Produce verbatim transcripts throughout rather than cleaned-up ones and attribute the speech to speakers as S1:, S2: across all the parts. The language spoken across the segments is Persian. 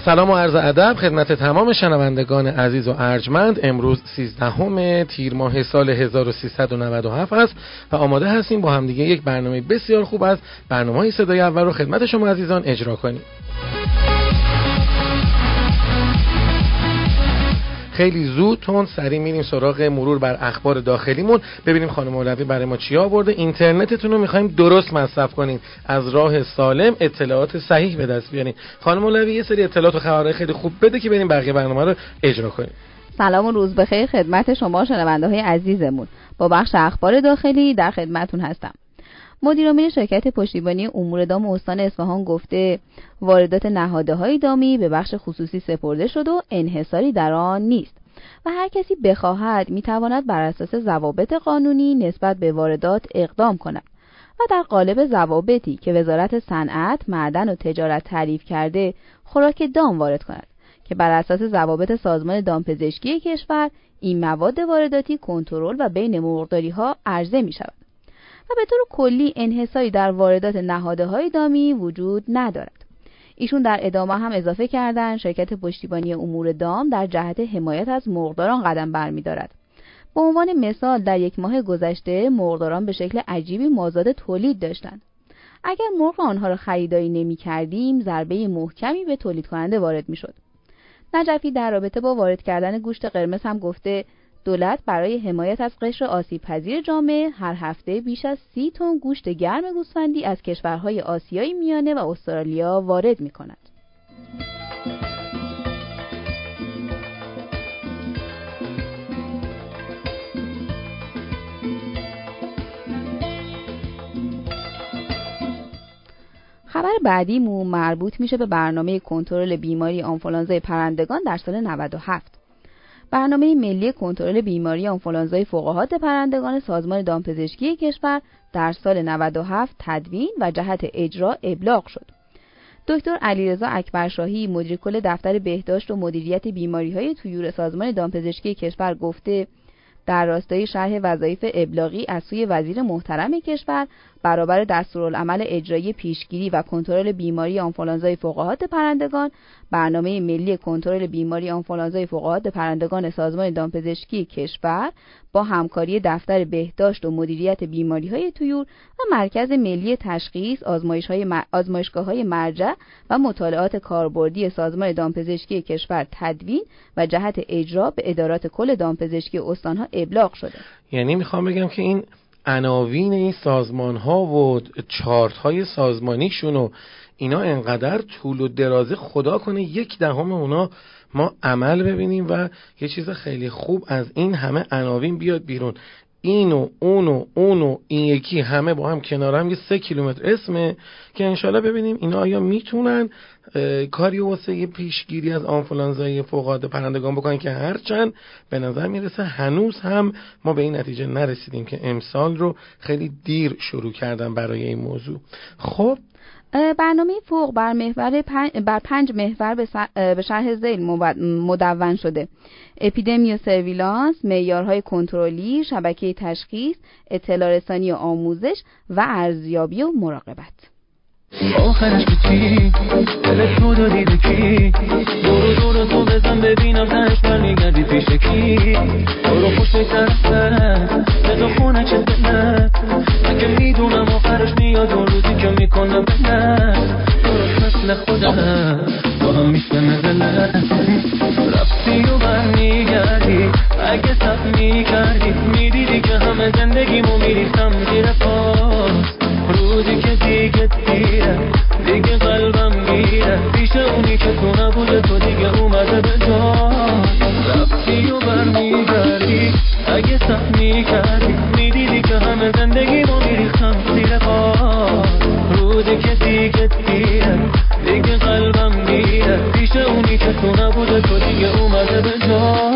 S1: سلام و عرض ادب خدمت تمام شنوندگان عزیز و ارجمند. امروز سیزدهم تیر ماه سال هزار و سیصد و نود و هفت است و آماده هستیم با همدیگه یک برنامه بسیار خوب از برنامه‌های صدای اول رو خدمت شما عزیزان اجرا کنیم. خیلی زود تون سریع میریم سراغ مرور بر اخبار داخلیمون، ببینیم خانم مولوی برای ما چی آورده. اینترنتتون رو می‌خوایم درست مصرف کنین، از راه سالم اطلاعات صحیح به دست بیارین. خانم مولوی یه سری اطلاعات و خبرهای خیلی خوب بده که بریم بقیه برنامه رو اجرا کنیم.
S2: سلام و روز بخیر خدمت شما شنونده‌های عزیزمون. با بخش اخبار داخلی در خدمتتون هستم. مدیر عامل شرکت پشتیبانی امور دام استان اصفهان گفته واردات نهادهای دامی به بخش خصوصی سپرده شد و انحصاری در آن نیست و هر کسی بخواهد میتواند بر اساس ضوابط قانونی نسبت به واردات اقدام کند و در قالب ضوابطی که وزارت صنعت، معدن و تجارت تعریف کرده خوراک دام وارد کند که بر اساس ضوابط سازمان دامپزشکی کشور این مواد وارداتی کنترل و بین مرغداری‌ها عرضه می‌شود. و به طور کلی انحصاری در واردات نهادهای دامی وجود ندارد. ایشون در ادامه هم اضافه کردن شرکت پشتیبانی امور دام در جهت حمایت از مرغداران قدم برمی‌دارد. به عنوان مثال در یک ماه گذشته مرغداران به شکل عجیبی مازاد تولید داشتند. اگر مرغ آنها را خریداری نمی‌کردیم ضربه محکمی به تولید کننده وارد می‌شد. نجفی در رابطه با وارد کردن گوشت قرمز هم گفته دولت برای حمایت از قشر آسیب‌پذیر جامعه هر هفته بیش از سی تن گوشت گرم گوسفندی از کشورهای آسیای میانه و استرالیا وارد می‌کند. خبر بعدیمون مربوط میشه به برنامه کنترل بیماری آنفولانزای پرندگان در سال نود و هفت. برنامه ملی کنترل بیماری آنفولانزای فوق‌العاده پرندگان سازمان دامپزشکی کشور در سال نود و هفت تدوین و جهت اجرا ابلاغ شد. دکتر علیرضا اکبرشاهی مدیر کل دفتر بهداشت و مدیریت بیماری‌های طیور سازمان دامپزشکی کشور گفته در راستای شرح وظایف ابلاغی از سوی وزیر محترم کشور برابر دستورالعمل اجرایی پیشگیری و کنترل بیماری آنفولانزای فوق‌العاده پرندگان، برنامه ملی کنترل بیماری آنفولانزای فوق‌العاده پرندگان سازمان دامپزشکی کشور با همکاری دفتر بهداشت و مدیریت بیماری‌های طیور و مرکز ملی تشخیص آزمایش‌های م... آزمایشگاه‌های مرجع و مطالعات کاربردی سازمان دامپزشکی کشور تدوین و جهت اجرا به ادارات کل دامپزشکی استان‌ها ابلاغ شده.
S1: یعنی میخوام بگم که این عناوین این سازمان ها و چارت های سازمانیشون و اینا انقدر طول و درازه، خدا کنه یک دهم اونا ما عمل ببینیم و یه چیز خیلی خوب از این همه عناوین بیاد بیرون. این و اون و اون و این یکی همه با هم کنار هم یه سه کیلومتر اسمه که انشالله ببینیم اینا آیا میتونن کاری واسه یه پیشگیری از آنفولانزای فوق‌العاده پرندگان بکنن که هرچند به نظر میرسه هنوز هم ما به این نتیجه نرسیدیم که امسال رو خیلی دیر شروع کردن برای این موضوع. خب
S2: برنامه فوق بر محور پنج بر پنج محور به شرح ذیل مدون شده: اپیدمی و سرویلانس، معیارهای کنترلی، شبکه تشخیص، اطلاع رسانی و آموزش و ارزیابی و مراقبت.
S3: آخرش چی؟ دلت رو دادی به کی؟ برو دور تو بزن ببینم تنش برمیگردی پیش کی؟ برو خوش میترسه به تو خونه چه دلت؟ من که میدونم آخرش میاد اون روزی که میکنه بلد درست مثل خودم با هم میشه نزلت رفتی و برمیگردی اگه سب میکردی میدیدی که همه زندگیمو میریختم زیر پاس روزی که دیگه دیره دیگه قلبم گیره پیش اونی که تو نبوده تو دیگه اومده به جا رفتی و برمیگردی اگه سب میکردی میدیدی که همه زندگیمو میریختم زیر پاس روزی که دیگه دیره دیگه قلبم گیره پیش اونی که تو نبوده تو دیگه اومده به جا.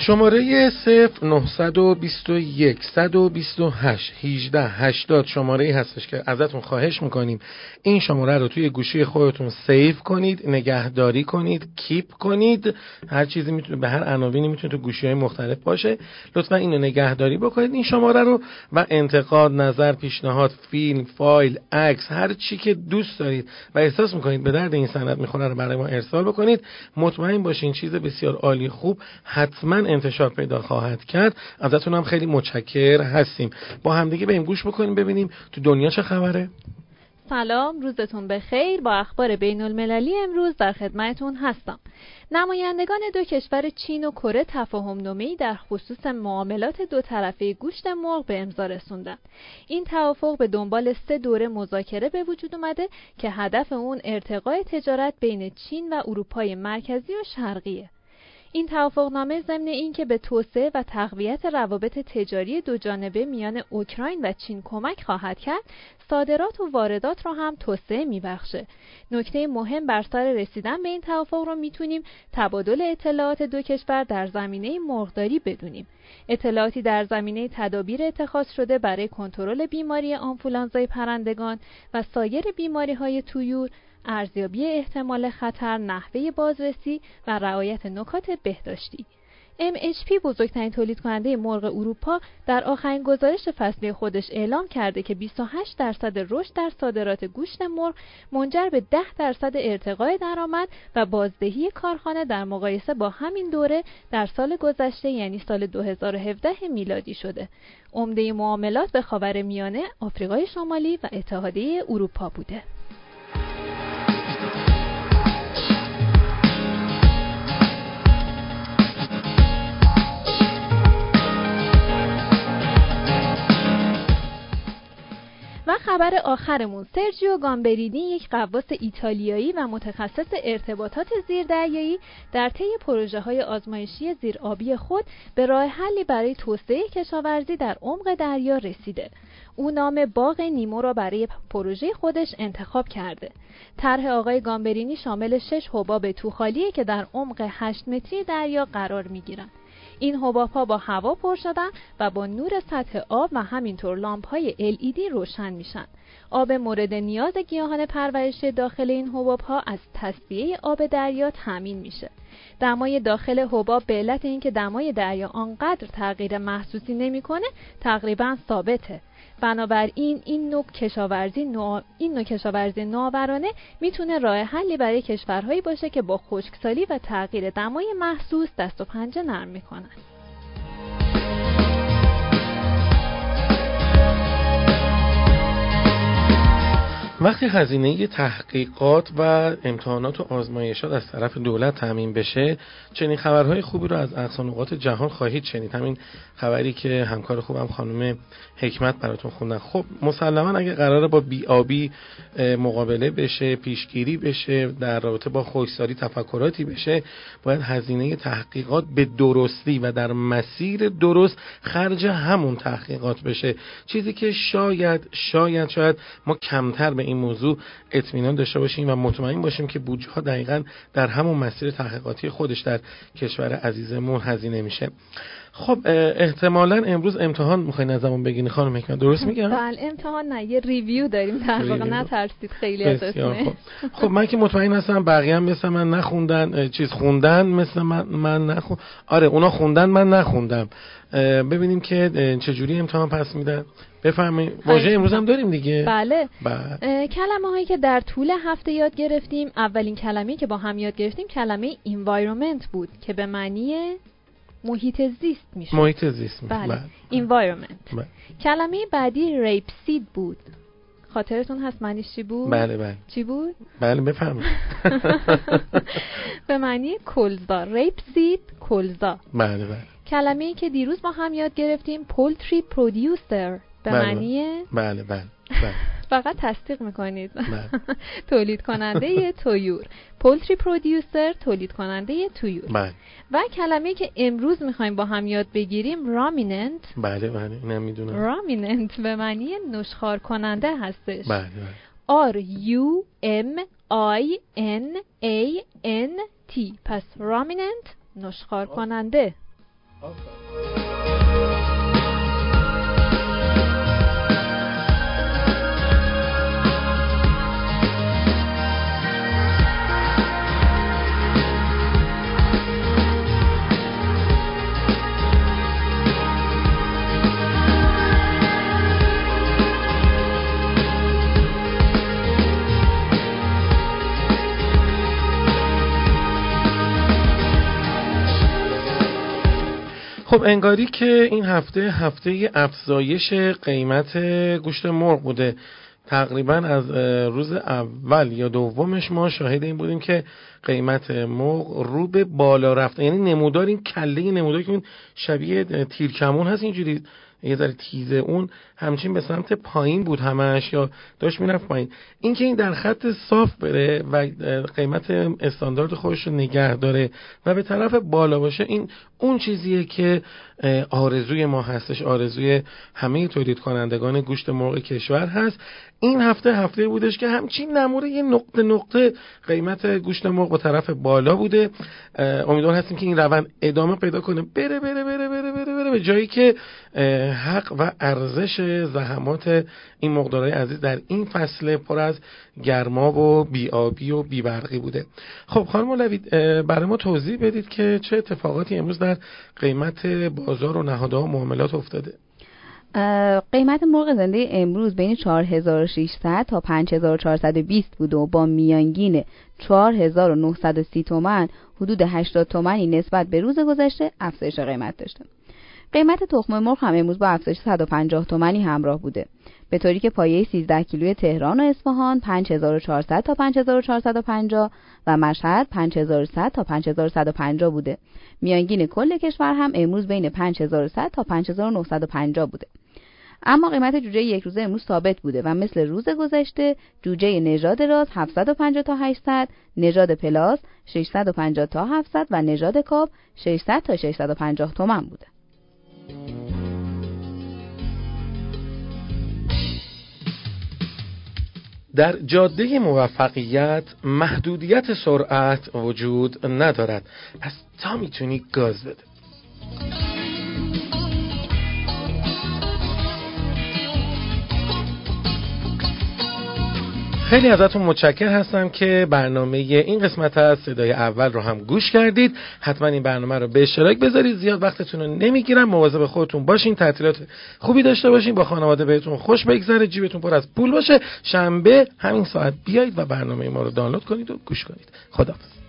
S1: شماره صفر نه دو یک دو هشت یک هشت هشتاد شماره هستش که ازتون خواهش میکنیم این شماره رو توی گوشی خودتون سیو کنید، نگهداری کنید، کیپ کنید. هر چیزی میتونه به هر عناوینی میتونه تو گوشی‌های مختلف باشه. لطفا اینو نگهداری بکنید این شماره رو و انتقاد، نظر، پیشنهاد، فیلم، فایل، عکس، هر چی که دوست دارید و احساس میکنید به درد این سند میخوره رو برای ما ارسال بکنید. مطمئن باشین چیز بسیار عالی خوب حتما انتشار پیدا خواهد کرد. ازتون هم خیلی متشکر هستیم. با همدیگه بریم گوش بکنیم ببینیم تو دنیا چه خبره.
S4: سلام، روزتون بخیر. با اخبار بین المللی امروز در خدمتتون هستم. نمایندگان دو کشور چین و کره تفاهم‌نامه‌ای در خصوص معاملات دو طرفه گوشت مرغ به امضا رسوندند. این توافق به دنبال سه دوره مذاکره به وجود اومده که هدف اون ارتقای تجارت بین چین و اروپای مرکزی و شرقیه. این توافقنامه ضمن اینکه به توسعه و تقویت روابط تجاری دو جانبه میان اوکراین و چین کمک خواهد کرد، صادرات و واردات را هم توسعه میبخشه. نکته مهم بر سر رسیدن به این توافق رو میتونیم تبادل اطلاعات دو کشور در زمینه مرغداری بدونیم. اطلاعاتی در زمینه تدابیر اتخاذ شده برای کنترل بیماری آنفولانزای پرندگان و سایر بیماری‌های طیور، ارزیابی احتمال خطر، نحوه بازرسی و رعایت نکات بهداشتی. ام اچ پی بزرگترین تولید کننده مرغ اروپا در آخرین گزارش فصلی خودش اعلام کرده که بیست و هشت درصد رشد در صادرات گوشت مرغ منجر به ده درصد ارتقای درآمد و بازدهی کارخانه در مقایسه با همین دوره در سال گذشته یعنی سال دو هزار و هفده میلادی شده. عمده معاملات به خاورمیانه، آفریقای شمالی و اتحادیه اروپا بوده. و خبر آخرمون، سرجیو گامبرینی، یک غواص ایتالیایی و متخصص ارتباطات زیردریایی، در طی پروژه‌های آزمایشی زیرآبی خود به راه حلی برای توسعه کشاورزی در عمق دریا رسیده. او نام باغ نیمو را برای پروژه خودش انتخاب کرده. طرح آقای گامبرینی شامل شش حباب توخالیه که در عمق هشت متری دریا قرار می‌گیرند. این حباب‌ها با هوا پر شدن و با نور سطح آب و همینطور لامپ‌های ال ای دی روشن میشن. آب مورد نیاز گیاهان پرورشی داخل این حباب‌ها از تصفیه آب دریا تامین میشه. دمای داخل حباب به علت اینکه دمای دریا آنقدر تغییر محسوسی نمی‌کنه تقریباً ثابته. بنابراین این نوع کشاورزی نوع این نوع کشاورزی نوآورانه میتونه راه حلی برای کشورهایی باشه که با خشکسالی و تغییر دمای محسوس دست و پنجه نرم میکنن.
S1: وقتی هزینه تحقیقات و امتحانات و آزمایشات از طرف دولت تامین بشه، چنین خبرهای خوبی رو از اقصا نقاط جهان خواهید شنید. همین خبری که همکار خوبم خانم حکمت براتون خوندن. خب مسلما اگه قراره با بی‌آبی مقابله بشه، پیشگیری بشه، در رابطه با خشکسالی تفکراتی بشه، باید هزینه تحقیقات به درستی و در مسیر درست خرج همون تحقیقات بشه. چیزی که شاید شاید شاید ما کمتر به این موضوع اطمینان داشته باشیم و مطمئن باشیم که بودجه ها دقیقاً در همون مسیر تحقیقاتی خودش در کشور عزیزمون هزینه میشه. خب احتمالاً امروز امتحان میخواین از زمان بگین خانم حکمت، درست میگم؟
S4: بله امتحان نه، یه ریویو داریم در واقع، نترسید خیلی ازتونه.
S1: خب. خب من که مطمئن هستم بقیه هم مثل من نخوندن، چیز خوندن مثل من من نخون آره اونا خوندن من نخوندم. ببینیم که چجوری امتحان پس میدن. بفرمایید. واژه امروز هم داریم دیگه.
S4: بله, بله. کلمه هایی که در طول هفته یاد گرفتیم، اولین کلمه‌ای که با هم یاد گرفتیم کلمه environment بود که به معنی محیط زیست میشه.
S1: محیط زیست میشه.
S4: بله. environment. بله. کلمه بعدی ریپسید بود. خاطرتون هست معنیش چی بود؟
S1: بله بله.
S4: چی بود؟
S1: بله بفرمایید.
S4: به معنی کلزا. ریپسید کلزا.
S1: بله بله.
S4: کلمه‌ای که دیروز با هم یاد گرفتیم پولتری پرودیوسر به
S1: بله
S4: معنی
S1: بله بله بله.
S4: فقط تصدیق میکنید. تولید کننده طیور. پولتری پرودیوسر، تولید کننده طیور.
S1: بله.
S4: و کلمه‌ای که امروز میخوایم با هم یاد بگیریم رامیننت.
S1: بله بله اینم میدونم.
S4: رامیننت به معنی نشخوار کننده هستش.
S1: بله بله.
S4: R U M I N A N T. پس رامیننت نشخوار کننده.
S1: خب انگاری که این هفته هفته افزایش قیمت گوشت مرغ بوده. تقریبا از روز اول یا دومش ما شاهد این بودیم که قیمت مرغ رو به بالا رفته، یعنی نمودار این کله نمودار که اون شبیه تیرکمون هست اینجوری یه ذره تیزه، اون همچین به سمت پایین بود همش یا داشت میرفت پایین. این که این در خط صاف بره و قیمت استاندارد خودش رو نگه داره و به طرف بالا باشه، این اون چیزیه که آرزوی ما هستش، آرزوی همه تولید کنندگان گوشت مرغ کشور هست. این هفته هفته بودش که همچین نموره یه نقطه نقطه قیمت گوشت مرغ به طرف بالا بوده. امیدوار هستیم که این روند ادامه پیدا کنه، بره بره بره بره بره, بره به جایی که حق و ارزش زحمات این مرغدارای عزیز در این فصل پر از گرما و بی‌آبی و بی‌برقی بوده. خب خانم مولوی برای ما توضیح بدید که چه اتفاقاتی امروز در قیمت بازار و نهادها و معاملات افتاده.
S2: قیمت مرغ زنده امروز بین چهار هزار و ششصد تا پنج هزار و چهارصد و بیست بود و با میانگین چهار هزار و نهصد و سی تومان حدود هشتاد تومانی نسبت به روز گذشته افزایش قیمت داشته. قیمت تخم مرغ هم امروز با افزایش صد و پنجاه تومانی همراه بوده، به طوری که پایه سیزده کیلوی تهران و اصفهان پنج هزار و چهارصد تا پنج هزار و چهارصد و پنجاه و مشهد پنج هزار و صد تا پنج هزار و صد و پنجاه بوده. میانگین کل کشور هم امروز بین پنج هزار و صد تا پنج هزار و نهصد و پنجاه بوده. اما قیمت جوجه یک روزه امروز ثابت بوده و مثل روز گذشته جوجه نژاد راز هفتصد و پنجاه تا هشتصد، نژاد پلاس ششصد و پنجاه تا هفتصد و نژاد کاب ششصد تا ششصد و پنجاه تومان بوده.
S1: در جاده موفقیت محدودیت سرعت وجود ندارد، پس تا میتونی گاز بده. خیلی ازتون متشکر هستم که برنامه این قسمت از صدای اول رو هم گوش کردید. حتما این برنامه رو به اشتراک بذارید، زیاد وقتتون رو نمیگیرم، مواظب خودتون باشین، تعطیلات خوبی داشته باشین، با خانواده بهتون خوش بگذره، جیبتون پر از پول باشه. شنبه همین ساعت بیایید و برنامه ما رو دانلود کنید و گوش کنید. خداحافظ.